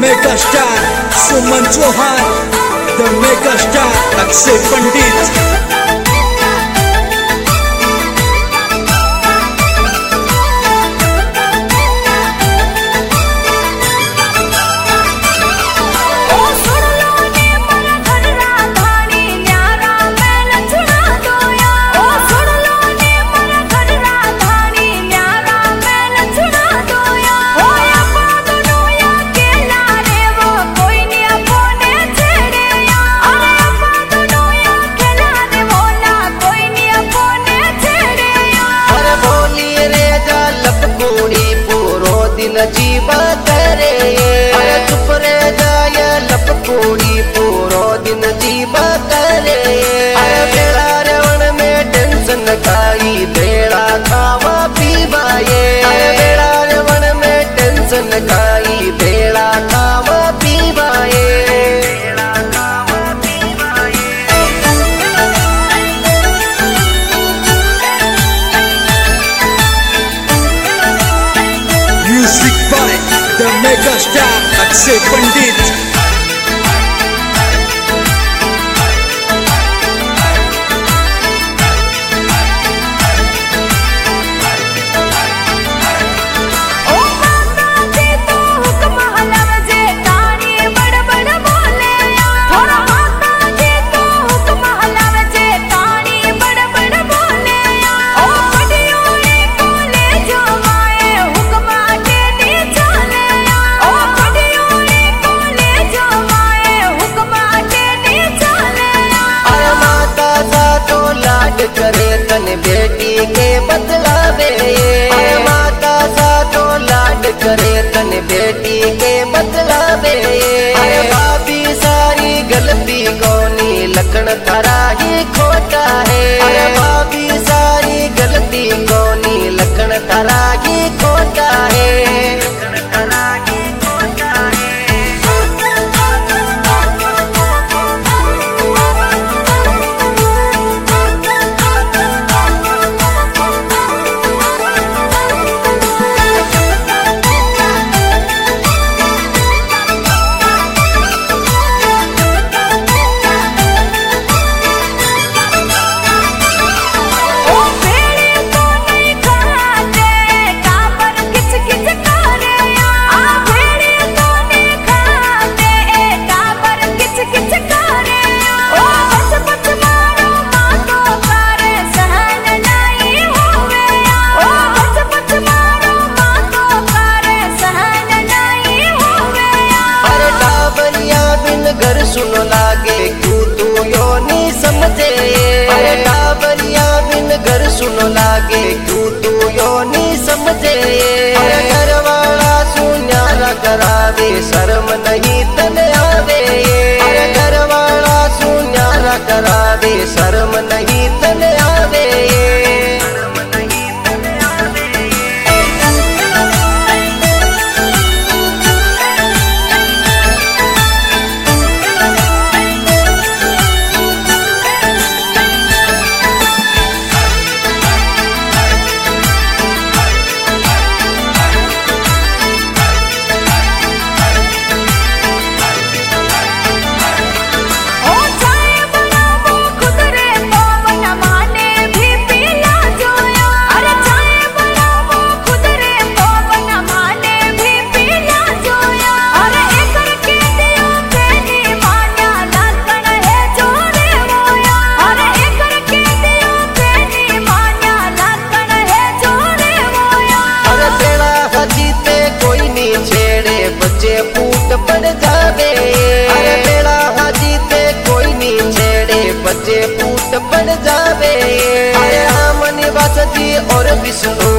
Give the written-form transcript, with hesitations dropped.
Mega star Suman Chauhan, the mega star Akshay Pandit. जीवा करे चुप रे जाय लपकोड़ी पूरो दिन जीवा करे बेड़ा रेवण में टेंशन खाई बेड़ा खावा पीवा ये बेड़ा रेवण में टेंशन खाई बेड़ा खावा पीवा ये music by the mega star Akshay Pandit. करे तन बेटी के बतलावे माता सा तो लाड करे तन बेटी के बतलावे भाभी सारी गलती कौनी लखन थारा ही खोटा है भाभी सारी गलती कौनी लखन थारा ही खोटा है। घर सुनो लागे क्यों तू यो नहीं समझे डाबरिया बिन घर सुनो लागे क्यों तू यो नहीं समझे घर वाला सुन्यारा करावे शर्म नहीं तन आवे घर वाला सुन्यारा करावे शर्म नहीं तन आवे। बच्चे फूट पड़ जावे बेड़ा हाजी ते कोई नहीं छेड़े बच्चे फूट पड़ जावे आमन वासती और विष्णु